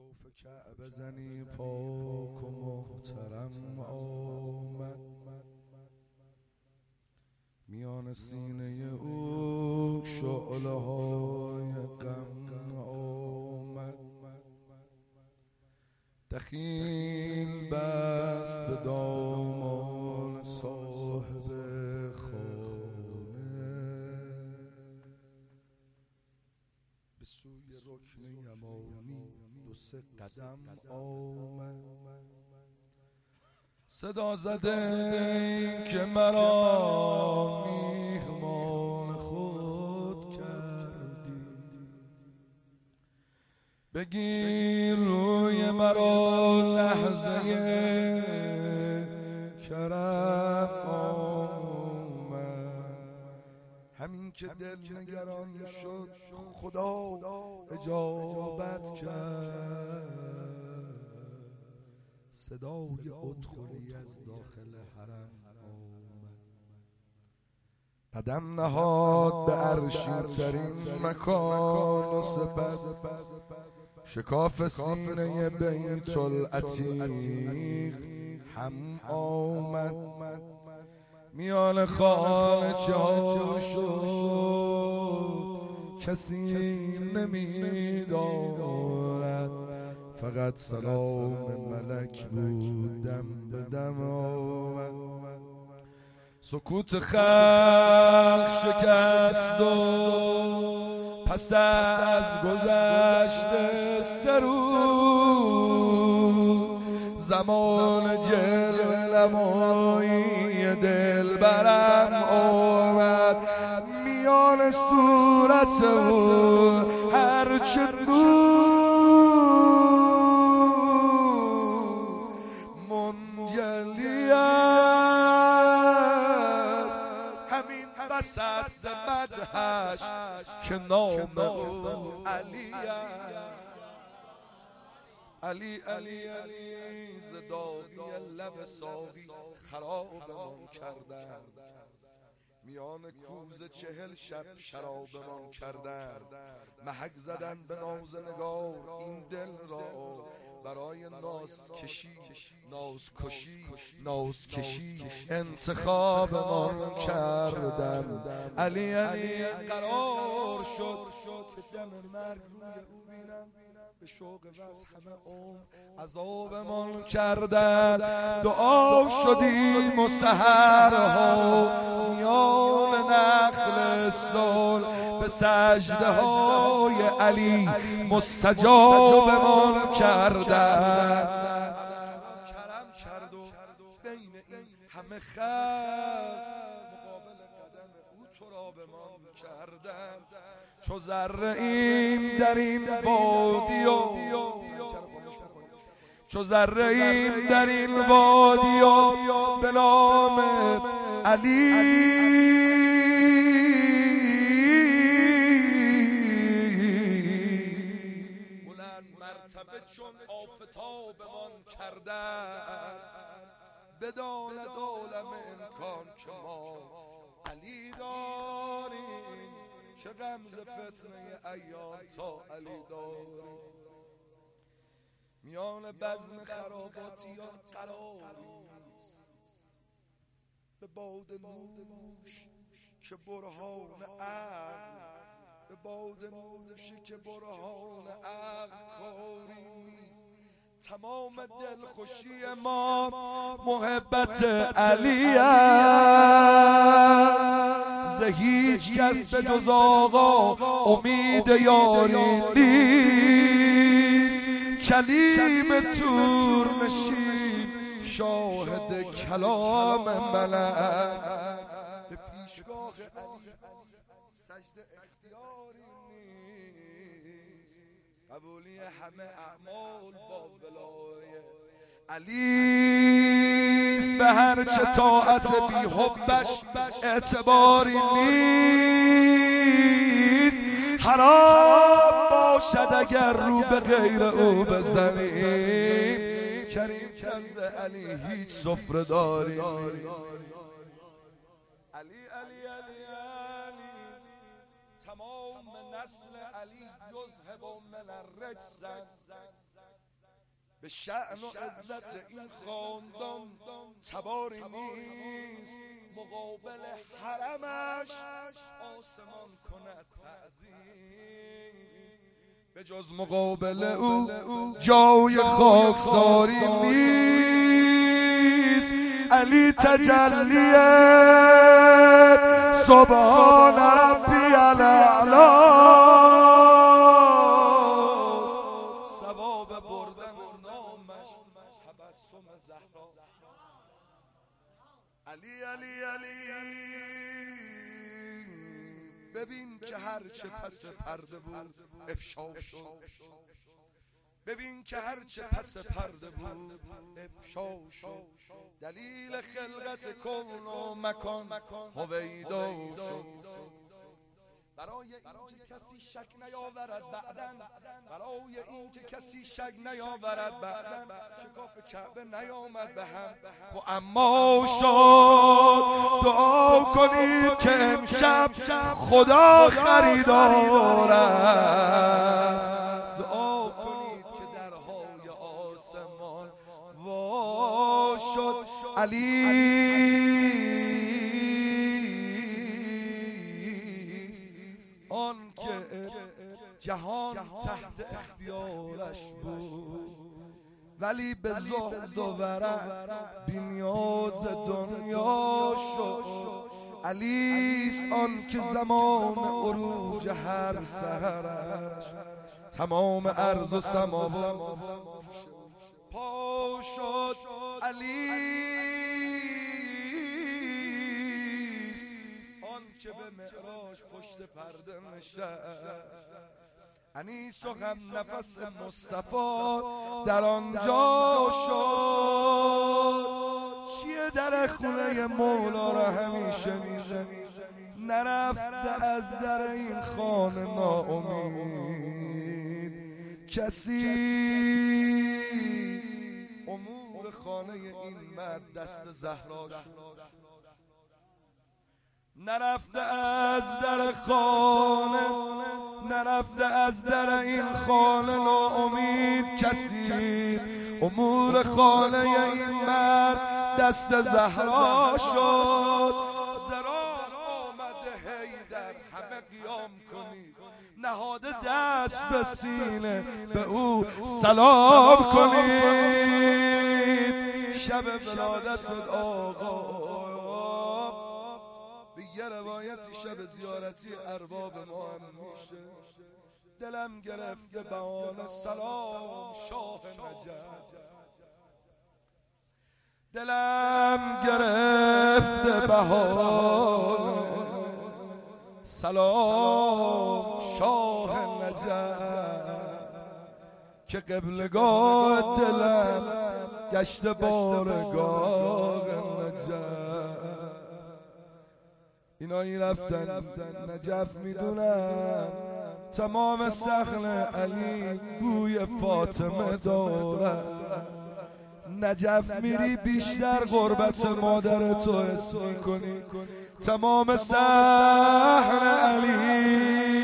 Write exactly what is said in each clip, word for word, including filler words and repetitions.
طواف کعبه زنی پاک و محترم آمد، میان سینه او شعله های غم آمد. دخیل بست به دامان صاحب خانه، به سوی رکن یمانی دو سه قدم آمد. صدا زده که مرا میهمان خود کردی، بگیر روی مرا لحظه کرم آمد. همین که دل نگران شد خدا اجابت کرد، صدای ادخلی از داخل حرم آمد. قدم نهاد به عرشی ترین مکان و سپس شکاف سینه بیت العتیق هم آمد. میان خانه ها شد کسی نمیداند، فقط سلام ملک بود دم به دم آمد. سکوت خلق شکست و پس از گذشته سه روز زمان جلوه نمایی دل برم آمد. میان صورت او هرچه بس از مدحش که نام او علی علی علی علی زداغی لب ساقی خرابمان کردن، میان کوزه چهل شب شرابمان کردن. محک زدن به ناز نگار این دل را برای ناز کشی ناز کشی ناز کشی انتخابمان کردن. علی علی قرار شد که دم مرگ روی او بینم، به شوق وز همه عمر عذابمان کردن. دعا شدیم و سحرها میان نخل استول به سجده های علی مستجابمان کردن. کرم کرد و بین این همه خلق مقابل قدم او ترابمان کردن. چو ذره ایم در این وادی و چو ذره ایم در این وادی و به نام علی بلند مرتبه چون آفتابمان کردن. بداند عالم امکان که ما علی داریم، چه غم ز فتنه ایام تا علی داریم. میان بزم خراباتیان قراری نیست، به باد نوش که برهان عقل به باد نوشی که برهان عقل کاری نیست. تمام دلخوشی ما محبت علی است، ز هیچ کس به جز آقا امید یاری نیست. کلیم تور نشین شاهد کلام ملک، به پیشگاه علی سجده اختیاری نیست. قبولی همه اعمال با ولایت علیست، به هرچه طاعت بی حبش اعتباری نیست. حرام باشد اگر رو به غیر او بزنیم، کریم کنز علی هیچ سفره داری. علی علی علی علی تمام نسل علی یذهب من الرجس به شأن و عزت این خاندان تباری نیست، مقابل حرمش آسمان کند تعظیم. به جز مقابل او جای خاکساری نیست. علی تجلی سبحان ربی الاعلی، ثواب بردن نامش تبسم زهرا. علی علی علی ببین که هرچه پس پرده بود افشا شد، ببین که هرچه پس پرده بود افشا شد. دلیل خلقت کون و مکان هویدا شد. برای اینکه کسی شک نیاورد بعدن، برای اینکه کسی شک نیاورد بعدن، شکاف کعبه نیامد به هم و اما شد. دعا کنید که امشب خدا خریدار است، دعا کنید که درهای آسمان وا شد. علی آن که جهان تحت اختیارش بود، ولی به زهد و ورع بی نیاز دنیا شد. علیست آن که زمان عروج هر سحرش تمام ارض و سماوات پا شد. علیست آن که به معراج پشت پرده نشست. انیس و هم نفس مصطفی در آنجا شد. چیه در خونه مولا را همیشه میزنی؟ نرفته از در این خانه ناامید کسی. امور خانه این مرد دست زهرا شد. نرفته از در خانه، نرفته از در این خانه ناامید کسی. امور خانه این مرد دست زهرا شد. زرار آمده حیدر همه قیام کنید، نهاده دست به سینه به او سلام کنید. شب ولادت آقا به یه روایتی شب زیارتی ارباب ما هم میشه. دلم گرفته بهانه سلام شاه نجف، دلم گرفته بهانه سلام شاه نجف، که قبلگاه دلم گشت بارگاه نجف. اینایی رفتن نجف میدونم تمام صحن علی بوی فاطمه داره. نجف میری بیشتر غربت مادر تو حس میکنی. تمام صحن علی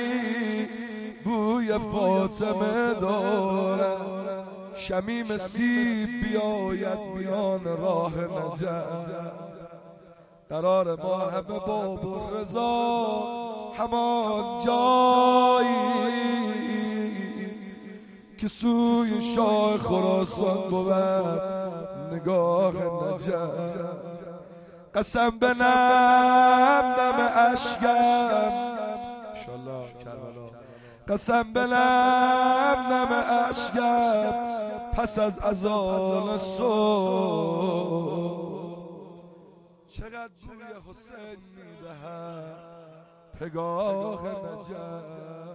بوی فاطمه داره. شمیم سیب بیاید میان راه نجف. قرار ما همه باب و رضا همان جایی که سوی شاه خراسان بود نگاه نجف. قسم به نم نم اشکم انشالله کربلا، قسم به نم نم اشکم پس از اذان صبح. چقدر بوی حسین میدهد پگاه نجف.